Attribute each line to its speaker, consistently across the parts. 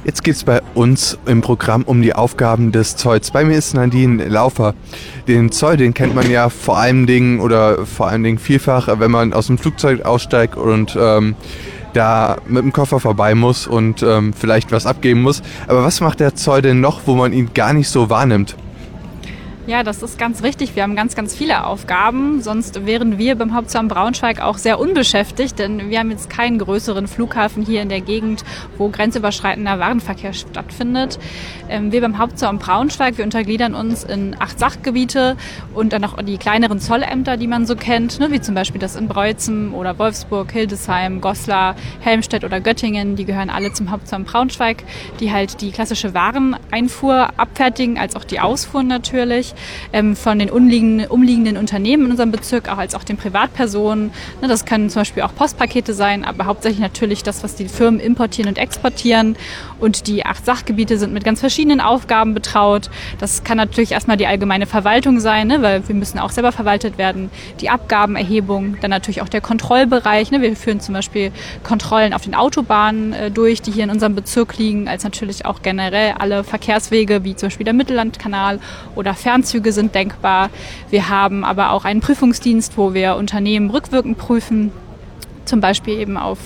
Speaker 1: Jetzt geht es bei uns im Programm um die Aufgaben des Zolls. Bei mir ist Nadine Laufer. Den Zoll, den kennt man ja vor allen Dingen vielfach, wenn man aus dem Flugzeug aussteigt und da mit dem Koffer vorbei muss und vielleicht was abgeben muss. Aber was macht der Zoll denn noch, wo man ihn gar nicht so wahrnimmt?
Speaker 2: Ja, das ist ganz richtig. Wir haben ganz, ganz viele Aufgaben. Sonst wären wir beim Hauptzoll Braunschweig auch sehr unbeschäftigt, denn wir haben jetzt keinen größeren Flughafen hier in der Gegend, wo grenzüberschreitender Warenverkehr stattfindet. Wir beim Hauptzoll Braunschweig, wir untergliedern uns in 8 Sachgebiete und dann noch die kleineren Zollämter, die man so kennt, ne, wie zum Beispiel das in Breuzen oder Wolfsburg, Hildesheim, Goslar, Helmstedt oder Göttingen. Die gehören alle zum Hauptzoll Braunschweig, die halt die klassische Wareneinfuhr abfertigen, als auch die Ausfuhr natürlich. Von den umliegenden Unternehmen in unserem Bezirk, auch als auch den Privatpersonen. Das können zum Beispiel auch Postpakete sein, aber hauptsächlich natürlich das, was die Firmen importieren und exportieren. Und die 8 Sachgebiete sind mit ganz verschiedenen Aufgaben betraut. Das kann natürlich erstmal die allgemeine Verwaltung sein, ne, weil wir müssen auch selber verwaltet werden. Die Abgabenerhebung, dann natürlich auch der Kontrollbereich. Ne. Wir führen zum Beispiel Kontrollen auf den Autobahnen durch, die hier in unserem Bezirk liegen, als natürlich auch generell alle Verkehrswege, wie zum Beispiel der Mittellandkanal oder Fernzüge sind denkbar. Wir haben aber auch einen Prüfungsdienst, wo wir Unternehmen rückwirkend prüfen, zum Beispiel eben auf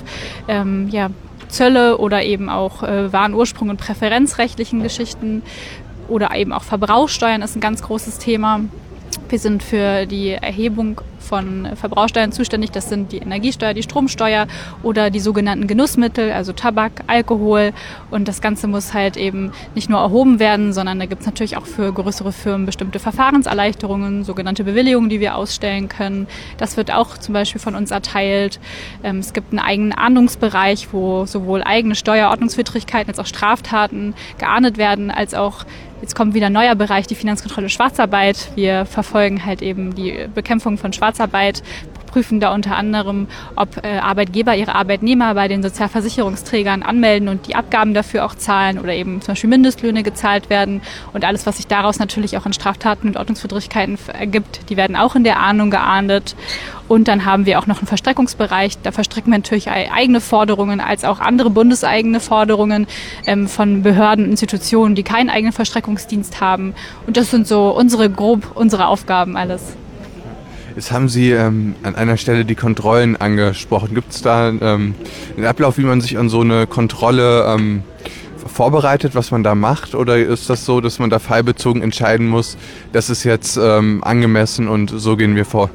Speaker 2: Zölle oder eben auch Warenursprung und präferenzrechtlichen Geschichten oder eben auch Verbrauchssteuern ist ein ganz großes Thema. Wir sind für die Erhebung von Verbrauchssteuern zuständig. Das sind die Energiesteuer, die Stromsteuer oder die sogenannten Genussmittel, also Tabak, Alkohol. Und das Ganze muss halt eben nicht nur erhoben werden, sondern da gibt es natürlich auch für größere Firmen bestimmte Verfahrenserleichterungen, sogenannte Bewilligungen, die wir ausstellen können. Das wird auch zum Beispiel von uns erteilt. Es gibt einen eigenen Ahndungsbereich, wo sowohl eigene Steuerordnungswidrigkeiten als auch Straftaten geahndet werden, als auch jetzt kommt wieder ein neuer Bereich, die Finanzkontrolle Schwarzarbeit. Wir verfolgen halt eben die Bekämpfung von Schwarzarbeit, prüfen da unter anderem, ob Arbeitgeber ihre Arbeitnehmer bei den Sozialversicherungsträgern anmelden und die Abgaben dafür auch zahlen oder eben zum Beispiel Mindestlöhne gezahlt werden. Und alles, was sich daraus natürlich auch in Straftaten und Ordnungswidrigkeiten ergibt, die werden auch in der Ahndung geahndet. Und dann haben wir auch noch einen Verstreckungsbereich. Da verstrecken wir natürlich eigene Forderungen als auch andere bundeseigene Forderungen von Behörden und Institutionen, die keinen eigenen Verstreckungsdienst haben. Und das sind so unsere Aufgaben alles.
Speaker 1: Jetzt haben Sie an einer Stelle die Kontrollen angesprochen. Gibt es da einen Ablauf, wie man sich an so eine Kontrolle vorbereitet, was man da macht? Oder ist das so, dass man da fallbezogen entscheiden muss, das ist jetzt angemessen und so gehen wir vor?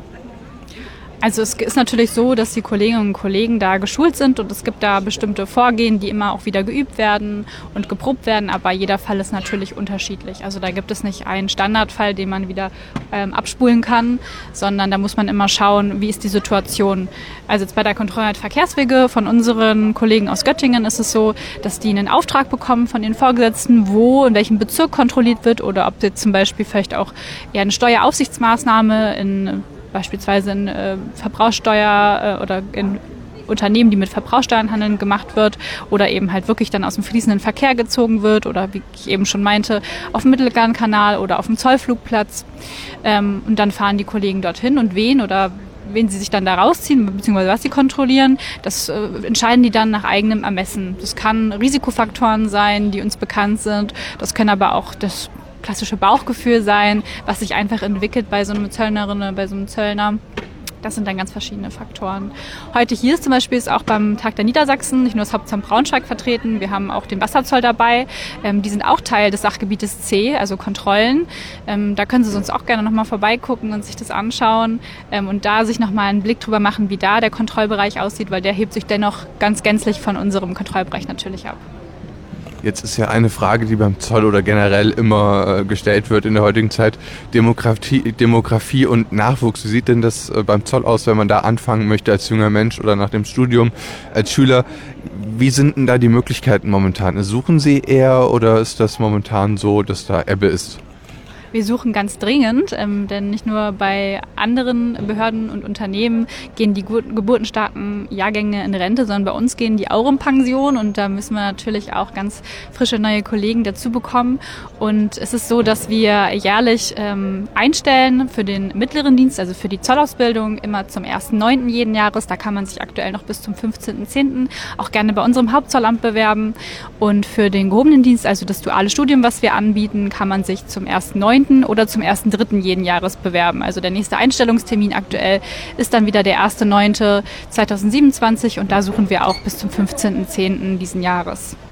Speaker 2: Also es ist natürlich so, dass die Kolleginnen und Kollegen da geschult sind und es gibt da bestimmte Vorgehen, die immer auch wieder geübt werden und geprobt werden, aber jeder Fall ist natürlich unterschiedlich. Also da gibt es nicht einen Standardfall, den man wieder abspulen kann, sondern da muss man immer schauen, wie ist die Situation. Also jetzt bei der Kontrolle der Verkehrswege von unseren Kollegen aus Göttingen ist es so, dass die einen Auftrag bekommen von den Vorgesetzten, wo in welchem Bezirk kontrolliert wird oder ob jetzt zum Beispiel vielleicht auch eher eine Steueraufsichtsmaßnahme beispielsweise in Verbrauchssteuer oder in Unternehmen, die mit Verbrauchssteuern handeln, gemacht wird oder eben halt wirklich dann aus dem fließenden Verkehr gezogen wird oder wie ich eben schon meinte, auf dem Mittellandkanal oder auf dem Zollflugplatz. Und dann fahren die Kollegen dorthin und wen sie sich dann da rausziehen, beziehungsweise was sie kontrollieren, das entscheiden die dann nach eigenem Ermessen. Das kann Risikofaktoren sein, die uns bekannt sind. Das können aber auch das klassische Bauchgefühl sein, was sich einfach entwickelt bei so einem Zöllnerin, bei so einem Zöllner. Das sind dann ganz verschiedene Faktoren. Heute hier zum Beispiel ist auch beim Tag der Niedersachsen nicht nur das Hauptzoll Braunschweig vertreten, wir haben auch den Wasserzoll dabei. Die sind auch Teil des Sachgebietes C, also Kontrollen. Da können Sie sonst auch gerne nochmal vorbeigucken und sich das anschauen und da sich nochmal einen Blick drüber machen, wie da der Kontrollbereich aussieht, weil der hebt sich dennoch ganz gänzlich von unserem Kontrollbereich natürlich ab.
Speaker 1: Jetzt ist ja eine Frage, die beim Zoll oder generell immer gestellt wird in der heutigen Zeit, Demografie und Nachwuchs. Wie sieht denn das beim Zoll aus, wenn man da anfangen möchte als junger Mensch oder nach dem Studium als Schüler? Wie sind denn da die Möglichkeiten momentan? Suchen Sie eher oder ist das momentan so, dass da Ebbe ist?
Speaker 2: Wir suchen ganz dringend, denn nicht nur bei anderen Behörden und Unternehmen gehen die geburtenstarken Jahrgänge in Rente, sondern bei uns gehen die auch in Pension und da müssen wir natürlich auch ganz frische neue Kollegen dazu bekommen. Und es ist so, dass wir jährlich einstellen für den mittleren Dienst, also für die Zollausbildung, immer zum 1.9. jeden Jahres. Da kann man sich aktuell noch bis zum 15.10. auch gerne bei unserem Hauptzollamt bewerben. Und für den gehobenen Dienst, also das duale Studium, was wir anbieten, kann man sich zum 1.9. oder zum 1.3. jeden Jahres bewerben. Also der nächste Einstellungstermin aktuell ist dann wieder der 1.9.2027 und da suchen wir auch bis zum 15.10. diesen Jahres.